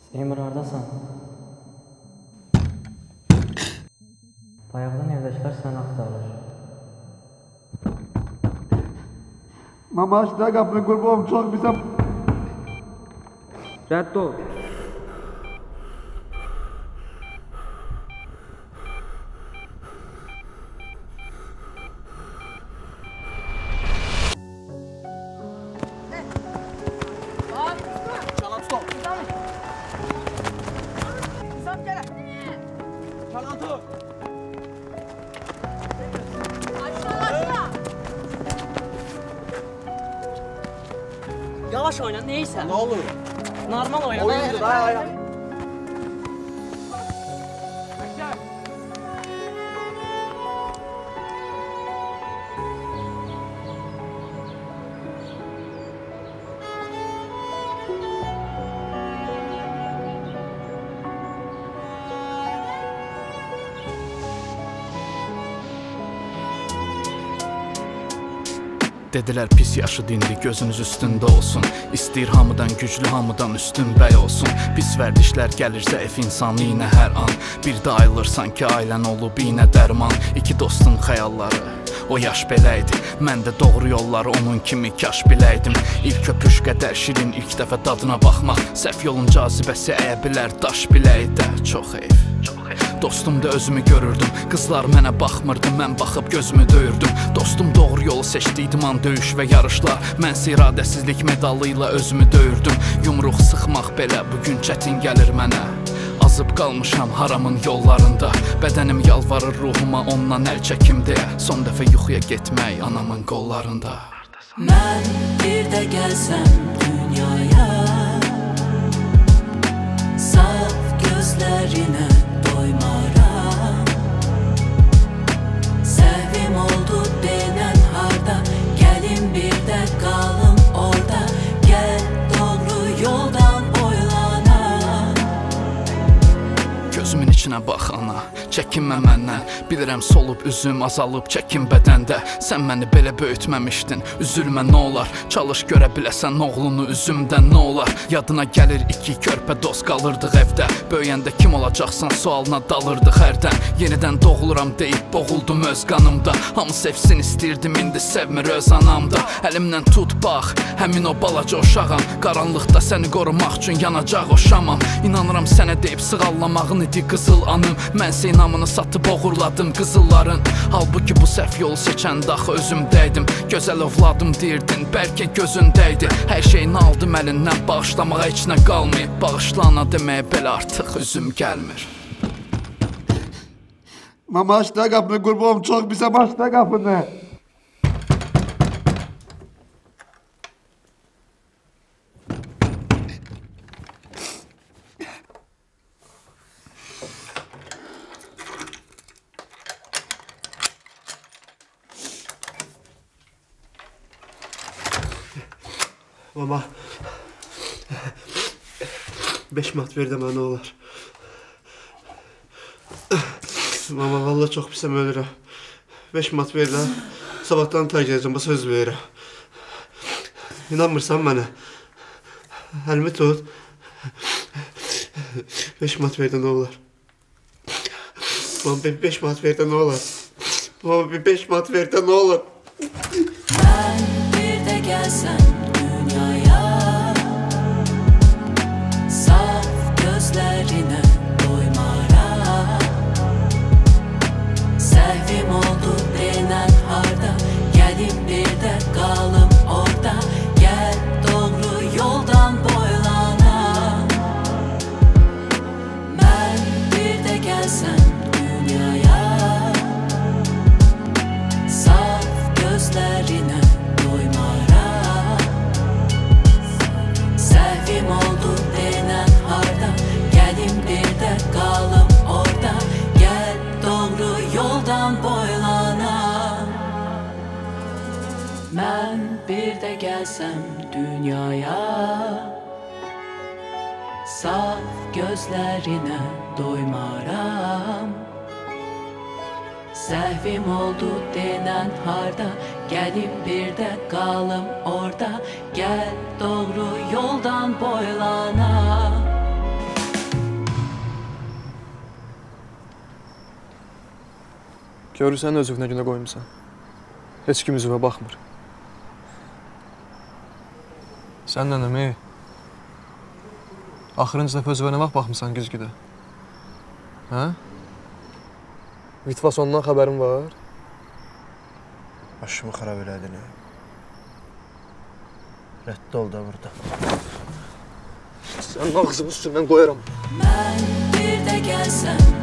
Seymur, hardasan? Bayaqdan evdəkilər səni axtarır. Mama aç da qapını, qurbanım, çox bizə... Rədd ol. Yavaş oyna, neyse. Ne olur? Normal oyna. Oyundur, ay. Dedilər pis yaşıdı indi gözünüz üstündə olsun. İstəyir hamıdan güclü, hamıdan üstün bəy olsun. Pis vərdişlər gəlirsə ev insanı iynə hər an. Bir də ayılırsan ki ailən olub iynə dərman. İki dostun xəyalları o yaş belə idi. Mən də doğru yolları onun kimi kaş biləydim. İlk öpüş qədər şirin, ilk dəfə dadına baxmaq. Səhv yolun cazibəsi əyə bilər daş biləydə. Çox heyf. Dostum da özümü görürdüm. Qızlar mənə baxmırdı, mən baxıb gözümü döyürdüm. Dostum doğru yolu seçdiydim an döyüş və yarışlar. Mənsə iradəsizlik medalı ilə özümü döyürdüm. Yumruq sıxmaq belə bugün çətin gəlir mənə. Azıb qalmışam haramın yollarında. Bədənim yalvarır ruhuma ondan əl çəkim deyə. Son dəfə yuxuya getmək anamın qollarında. Mən bir də gəlsəm dünyaya, saf gözlərinə doymaram. Səhvim oldu denən harda, gəlin bir də qalım orada. Gəl doğru yoldan boylana. Gözümün içinə bax ana, çəkinmə məndən. Bilirəm solub üzüm, azalıb çəkin bədəndə. Sən məni belə böyütməmişdin, üzülmə nə olar. Çalış görə biləsən oğlunu üzümdən nə olar. Yadına gəlir iki körpə dost qalırdıq evdə. Böyüyəndə kim olacaqsan sualına dalırdıq hərdən. Yenidən doğuluram deyib boğuldum öz qanımda. Hamı sevsin istəyirdim, indi sevmir öz anamda. Əlimdən tut bax, həmin o balaca uşağam. Qaranlıqda səni qorumaq üçün yanacaq o şamam. İnanıram sənə deyib sığallamağın idi qızıl anım. Mənsə inamını satıb oğurladım qızılların. Halbuki bu səhv yolu seçəndə axı özümdəydim. Gözəl ovladım deyirdin, bəlkə gözündəydi. Hər şeyini aldım əlindən, bağışlamağa heç nə qalmayıb. Bağışla ana deməyə belə artıq üzüm gəlmir. Mama aç da qapını, qurbanım, çox bizə aç da qapını. Mama, 5 manat ver də mənə olar. Mama, vallahi çox pisəm ölürəm. 5 manat ver də, sabahdan tər gələcəm, bu söz verirəm. İnanmırsan mənə? Əlimi tut. 5 manat ver də nə olar? Mama, 5 manat ver də nə olar? Mama, 5 manat ver də nə olar? Mən bir də gəlsəm dünyaya, saf gözlərinə doymaram. Səhvim oldu denən harda, gəlin bir də qalım orada. Gəl doğru yoldan boylana. Mən bir də gəlsəm dünyaya, saf gözlərinə doymaram. Səhvim oldu denən harda, gəlin bir də qalım orada. Gəl doğru yoldan boylana. Mən bir də gəlsəm dünyaya, saf gözlərinə doymaram. Səhvim oldu denən harda, gəlin bir də qalım orada. Gəl doğru yoldan boylana. Görürsən özünə günə qoymusan. Heç kim üzvə baxmır. Sən nənəm, axırıncı dəfə özvə nə vaxt baxmısan güzgüdə? Hə? Vitvasondan xəbərin var? Başımı xarab elədin. Rədd ol da burada. Sənin ağzını üstündən qoyaram. Mən bir də gəlsəm